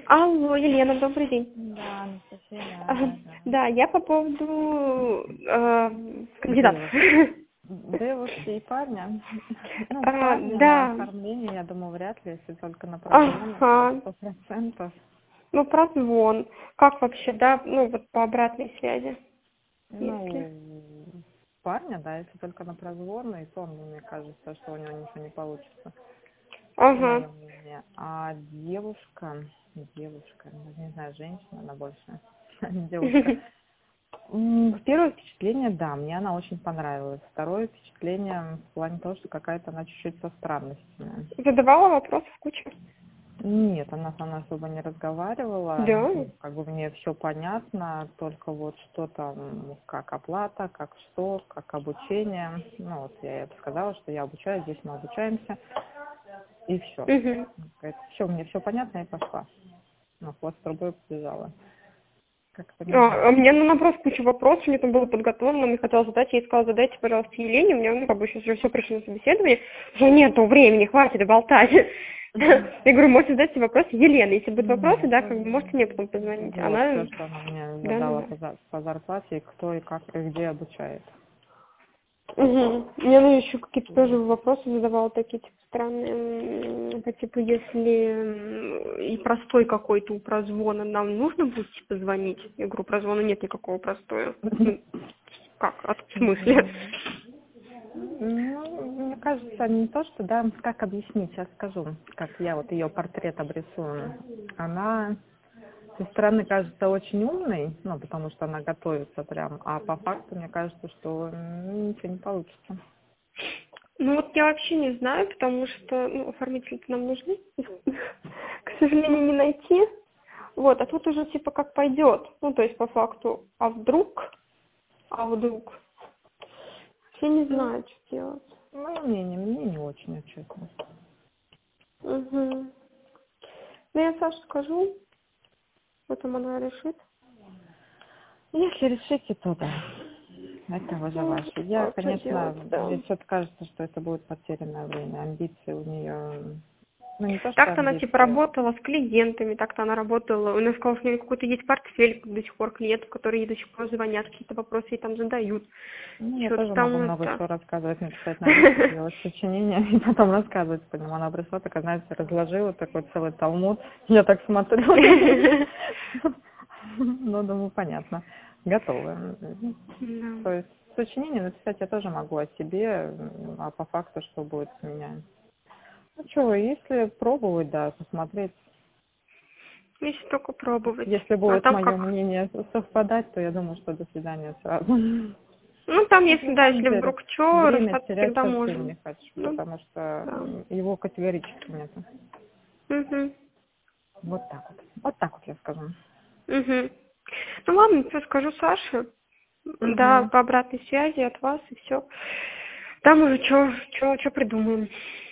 Алло, Елена, добрый день. Да, Анастасия, Ага, да. да, я по поводу кандидатов. Девушки и парня. Ну, парня на Да, оформление, я думаю, вряд ли, если только на прозвон, это ага, 100%. ну прозвон. Как вообще, да, ну вот по обратной связи, если. Ну, парня, да, если только на прозвон, и то мне кажется, что у него ничего не получится, Ага. мое мнение. А девушка, не знаю, женщина, она больше, девушка. Первое впечатление, да, мне она очень понравилась. Второе впечатление в плане того, что какая-то она чуть-чуть со странностями. Задавала вопросов кучу. Нет, она со мной особо не разговаривала. Да. Как бы мне все понятно, только вот что там, как оплата, как что, как обучение. Ну вот я ей сказала, что я обучаюсь, здесь мы обучаемся, и все. Угу. Все, мне все понятно, и пошла. Ну, хвост трубой побежала. Как-то не А знаю. мне на вопрос куча вопросов, мне там было подготовлено, мне хотела задать, я ей сказала, задайте, пожалуйста, Елене, у меня, ну, как бы сейчас уже все пришло на собеседование, уже нету времени, хватит болтать. Я говорю, можете задать вопросы Елене, если будут вопросы, Нет, да, как бы можете мне потом позвонить. вот Она, все, что она мне да, да, задала да. по зарплате, и кто и как и где обучает. Угу. Мне она еще какие-то тоже вопросы задавала такие, типа, странные, по типу, если и простой какой-то у прозвона, нам нужно будет, типа, звонить? Я говорю, у прозвона нет никакого простоя. Ну, как? В смысле? Ну, мне кажется, не то, что, да, как объяснить, сейчас скажу, как я вот ее портрет обрисую. Она со стороны кажется очень умной, ну, потому что она готовится прям, а по факту мне кажется, что ничего не получится. Ну вот я вообще не знаю, потому что ну, оформители нам нужны. К сожалению, не найти. Вот, а тут уже типа как пойдет. Ну, то есть по факту, а вдруг. Все не Ну, знают, что делать. мое мнение, мне не очень, честно. Угу. Ну, я Саше скажу, потом она решит. Если решите, то да. Это уже Ну, ваше. Я, а что конечно, делать, да. мне что-то кажется, что это будет потерянное время. Амбиции у нее, ну не то, что Так-то она типа амбиции. работала с клиентами, так-то она работала. Она сказала, что у нее какой-то есть портфель до сих пор клиентов, которые ей до сих пор звонят, какие-то вопросы ей там задают. Ну, я Что-то тоже могу там много это. чего рассказывать, написать на листик, делать сочинение и потом рассказывать по нему. Она пришла, такая, знаете, разложила такой целый талмуд. Я так смотрю. Ну, думаю, понятно. Готовы. Да. То есть сочинение написать я тоже могу о себе, а по факту что будет с меня. Ну что, если пробовать, да, посмотреть, Если только пробовать. если А будет там мое как? мнение совпадать, то я думаю, что до свидания сразу. Ну, там, Вот если, на да, самом если деле вдруг что, время расстаться терять всегда совсем можем. не хочу, Ну, потому что да. его категорически нет. Угу. Вот так вот. Вот так вот я скажу. Угу. Ну ладно, все скажу Саше. Да, Угу. по обратной связи от вас и все. Там уже что придумаем.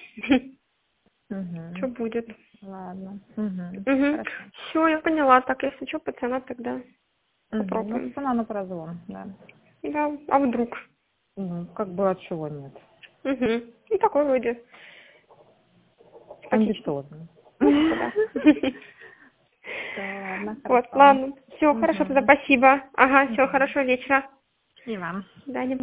Что Угу. будет. Ладно. Угу. Угу. Хорошо. Все, я поняла. Так, если что, пацана тогда Угу. Ну, попробуем. цена на прозвон, да. Да, а вдруг? Ну, как бы от чего нет. Угу. И такой вроде симпатичный. Амбициозно. Ну, типа, да. Все, ладно, Вот, хорошо. ладно. Все, хорошо, тогда Угу. спасибо. Ага, все, Угу. хорошего вечера. И вам. Да, не